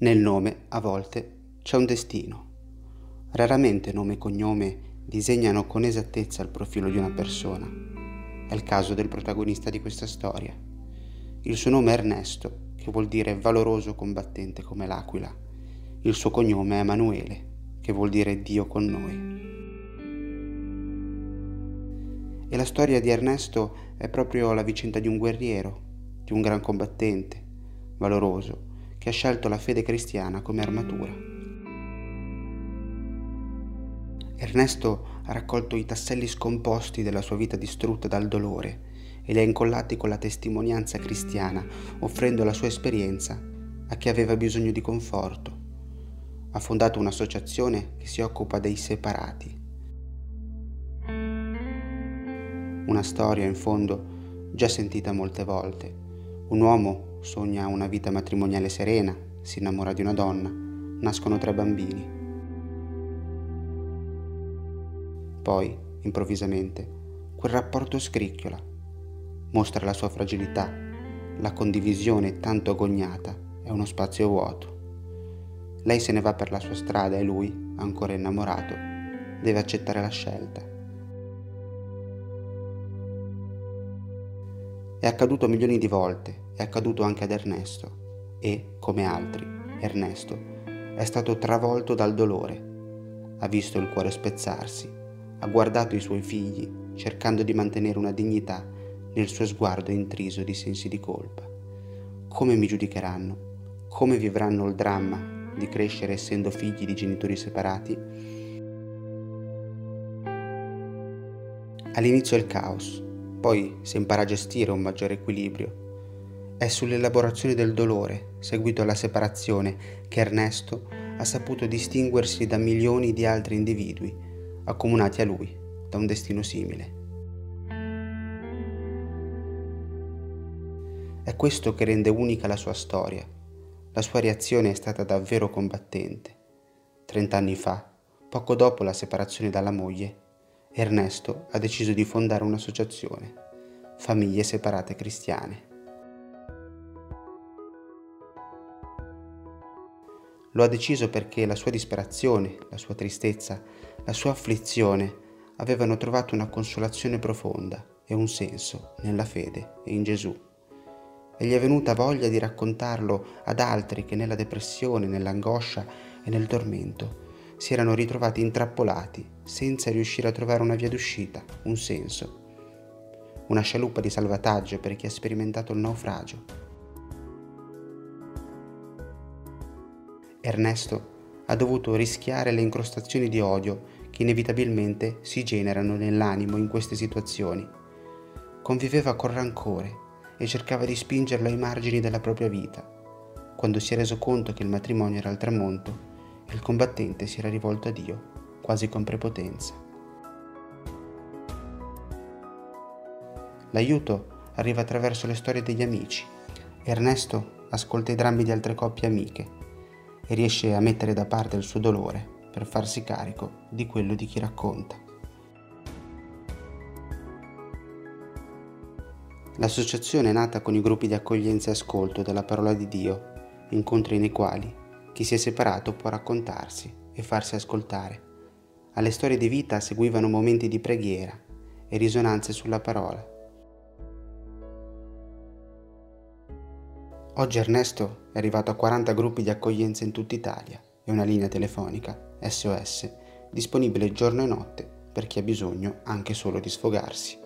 Nel nome, a volte, c'è un destino. Raramente nome e cognome disegnano con esattezza il profilo di una persona. È il caso del protagonista di questa storia. Il suo nome è Ernesto, che vuol dire valoroso combattente come l'aquila. Il suo cognome è Emanuele, che vuol dire Dio con noi. E la storia di Ernesto è proprio la vicenda di un guerriero, di un gran combattente, valoroso, che ha scelto la fede cristiana come armatura. Ernesto ha raccolto i tasselli scomposti della sua vita distrutta dal dolore e li ha incollati con la testimonianza cristiana, offrendo la sua esperienza a chi aveva bisogno di conforto. Ha fondato un'associazione che si occupa dei separati. Una storia, in fondo, già sentita molte volte. Un uomo sogna una vita matrimoniale serena, si innamora di una donna, nascono 3 bambini. Poi, improvvisamente, quel rapporto scricchiola, mostra la sua fragilità, la condivisione tanto agognata è uno spazio vuoto. Lei se ne va per la sua strada e lui, ancora innamorato, deve accettare la scelta. È accaduto milioni di volte, è accaduto anche ad Ernesto e, come altri, Ernesto è stato travolto dal dolore. Ha visto il cuore spezzarsi, ha guardato i suoi figli cercando di mantenere una dignità nel suo sguardo intriso di sensi di colpa. Come mi giudicheranno? Come vivranno il dramma di crescere essendo figli di genitori separati? All'inizio è il caos. Poi si impara a gestire un maggiore equilibrio. È sull'elaborazione del dolore, seguito alla separazione, che Ernesto ha saputo distinguersi da milioni di altri individui, accomunati a lui da un destino simile. È questo che rende unica la sua storia. La sua reazione è stata davvero combattente. 30 anni fa, poco dopo la separazione dalla moglie, Ernesto ha deciso di fondare un'associazione, Famiglie Separate Cristiane. Lo ha deciso perché la sua disperazione, la sua tristezza, la sua afflizione avevano trovato una consolazione profonda e un senso nella fede e in Gesù. E gli è venuta voglia di raccontarlo ad altri che nella depressione, nell'angoscia e nel tormento si erano ritrovati intrappolati senza riuscire a trovare una via d'uscita, un senso. Una scialuppa di salvataggio per chi ha sperimentato il naufragio. Ernesto ha dovuto rischiare le incrostazioni di odio che inevitabilmente si generano nell'animo in queste situazioni. Conviveva con rancore e cercava di spingerlo ai margini della propria vita. Quando si è reso conto che il matrimonio era al tramonto, il combattente si era rivolto a Dio, quasi con prepotenza. L'aiuto arriva attraverso le storie degli amici. Ernesto ascolta i drammi di altre coppie amiche e riesce a mettere da parte il suo dolore per farsi carico di quello di chi racconta. L'associazione è nata con i gruppi di accoglienza e ascolto della parola di Dio, incontri nei quali chi si è separato può raccontarsi e farsi ascoltare. Alle storie di vita seguivano momenti di preghiera e risonanze sulla parola. Oggi Ernesto è arrivato a 40 gruppi di accoglienza in tutta Italia e una linea telefonica, SOS, disponibile giorno e notte per chi ha bisogno anche solo di sfogarsi.